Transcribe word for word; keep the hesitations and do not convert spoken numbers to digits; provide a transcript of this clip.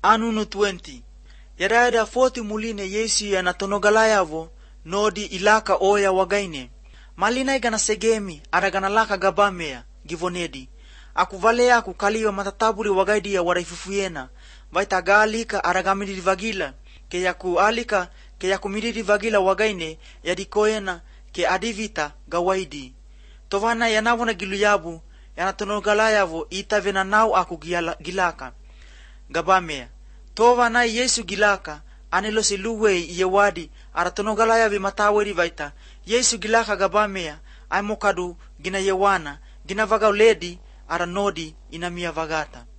Anu twenty. Yadada forty muline Yesu ya natonogalayavo nodi ilaka oya wagaine. Malina igana segemi aragana laka gabamea givonedi. Akuvale aku kaliwa matataburi wagaidi ya waraifufuyena. Vaita galika aragamiri vagila. Ke yaku alika ke yaku miriri vagila wagaine yadikoyena ke adivita gawaidi. Tovana yanavona giluyabu yanatonogalayavo itavena nau aku gilaka. Gabamea. Tovana Yesu gilaka anelo siluwe yewadi aratonogalaya vimataweri vaita. Yesu gilaka gabamea ay mokadu gina yewana gina vaga ledi aranodi inamia vagata.